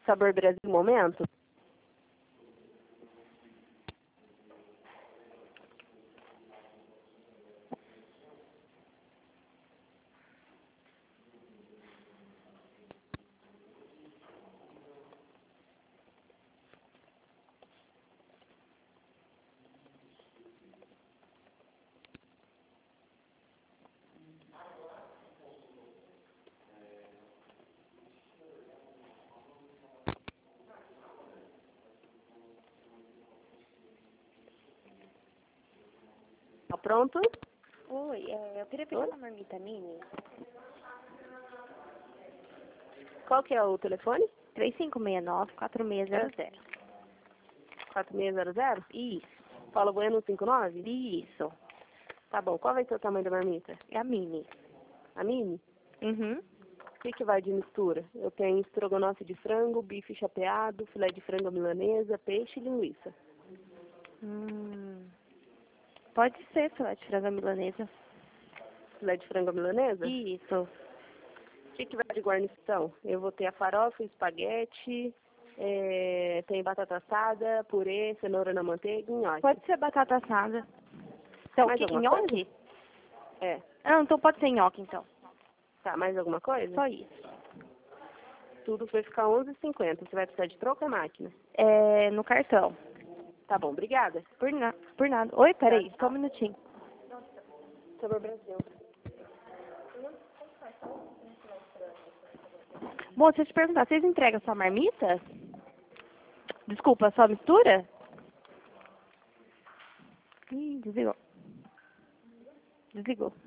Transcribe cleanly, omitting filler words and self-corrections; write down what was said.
Sabor Brasil, momento? Tá pronto? Oi, eu queria pedir uma marmita mini. Qual que é o telefone? 3569-4600. 4600? Isso, Paulo Bueno 59? isso. Tá bom. Qual vai ser o tamanho da marmita? É a mini. A mini? Uhum. O que vai de mistura? Eu tenho estrogonofe de frango, bife chapeado, filé de frango milanesa, peixe e linguiça. Pode ser, filé de frango milanesa. Filé de frango milanesa? Isso. O que vai de guarnição? Eu vou ter a farofa, espaguete, tem batata assada, purê, cenoura na manteiga e nhoque. Pode ser batata assada. Então, Mais que alguma nhoque? É. Ah, então pode ser nhoque, então. Tá, mais alguma coisa? Só isso. Tudo vai ficar 11,50. Você vai precisar de troca máquina? É, no cartão. Tá bom, obrigada. Por nada. Oi, peraí, só um minutinho. Sabor Brasil. Bom, deixa eu te perguntar, vocês entregam só marmita? Desculpa, só mistura? Ih, desligou. Desligou.